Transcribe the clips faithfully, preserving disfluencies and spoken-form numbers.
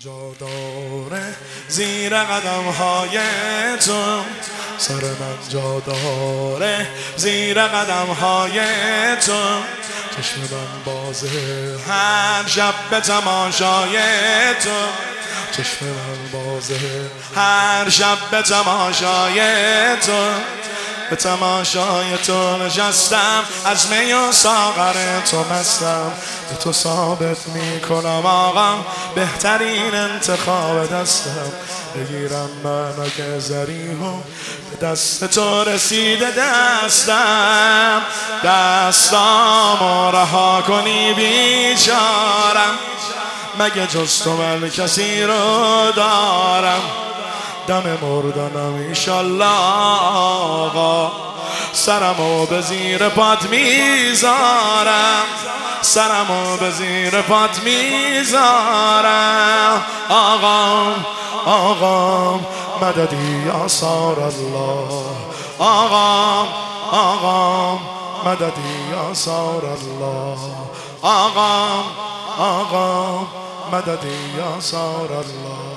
جا داره زیر قدم های تو، سر من جا داره زیر قدم های تو، چشم من بازه هر شب به تماشای تو، چشم من بازه هر شب به تماشای تو، به تماشای تو نشستم، از می و ساغر تو مستم، به تو ثابت میکنم آقا بهترین انتخاب دستم، بگیرم من اگه زریحو به دست تو رسیده دستم، دستامو رها کنی بیچارم، مگه جز تو من کسی رو دارم، دم مردنم ایشالله آقا، سرمو به زیر پات میذارم، سرمو به زیر پات میذارم، آقا آقا مددی یا سار الله، آقا آقا مددی یا سار الله، آقا آقا مددی یا سار الله.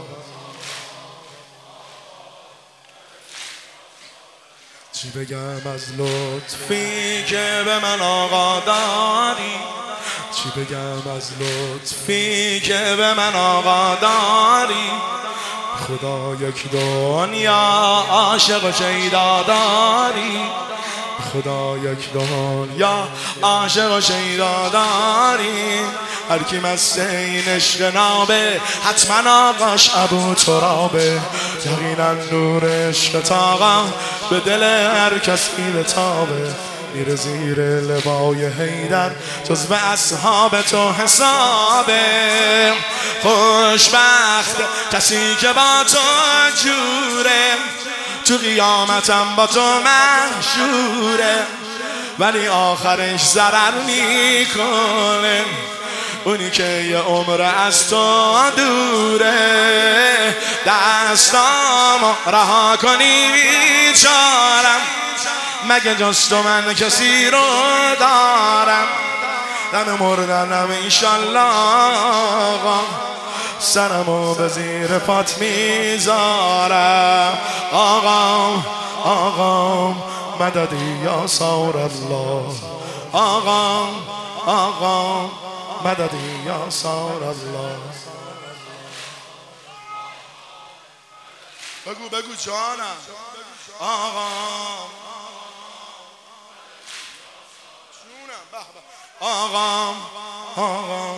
چی بگم از لطفی که به من آقا داری، چی بگم از لطفی که به من آقا داری، خدا یک دنیا عاشق و شیدا داری، خدا یک دنیا عاشق و شیدا داری، هر کی مست این عشق نابه حتما آقاش ابو ترابه، یقینا نور عشق آقا به دل هر کسی بتابه، میره زیر لوای حیدر جز به اصحاب تو حسابه، خوشبخت کسی که با تو جوره، تو قیامتم با تو محشوره، ولی آخرش ضرر میکنه، اونی که یه عمر از تو دوره، دستامو رها کنی بیچارم، مگه جز تو من کسی رو دارم، دم مردنم ایشالله آقا، سرمو به زیر پات میذارم، آقا آقا مددی یا سار الله، آقا آقا مددی یا سار الله. بگو بگو جانم آقا جونم به به آقا آقا،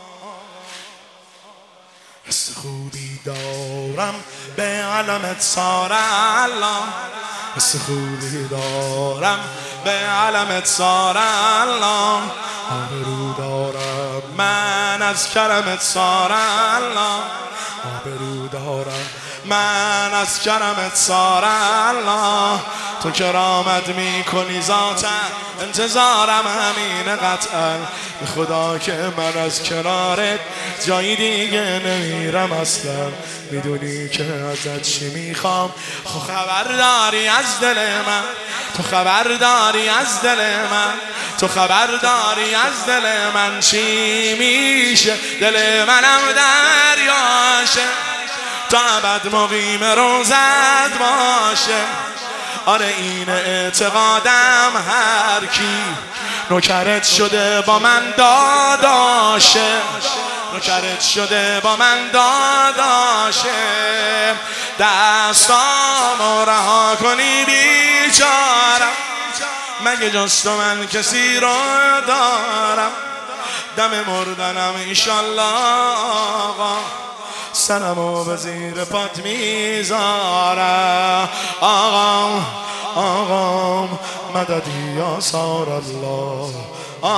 حس خوبی دارم به علمت سار الله، حس خوبی دارم به علمت سار الله، آبرو دارم من از کرمت سار الله، آبرو دارم من از کرمت سار الله، تو کرامت میکنی ذاتا انتظارم همین قطعا، به خدا که من از کنارت جایی دیگه نمیرم اصلا، میدونی که ازت چی میخوام، خب خبر داری از دل من، تو خبر داری از دل من، تو خبر داری از دل من چی میشه، دل منم دریاشه، تا ابد مقیم روزت باشه، آره این اعتقادم، هر کی نوکرت شده با من داداشه، نوکرت شده با من داداشه، دستامو رها کنی بیچارم، مگه جز تو من کسی رو دارم، دم مردنم ایشالله آقا، سرمو به زیر پات میذارم، آقا آقا مددی یا سار الله،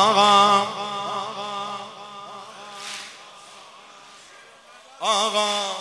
آقا آقا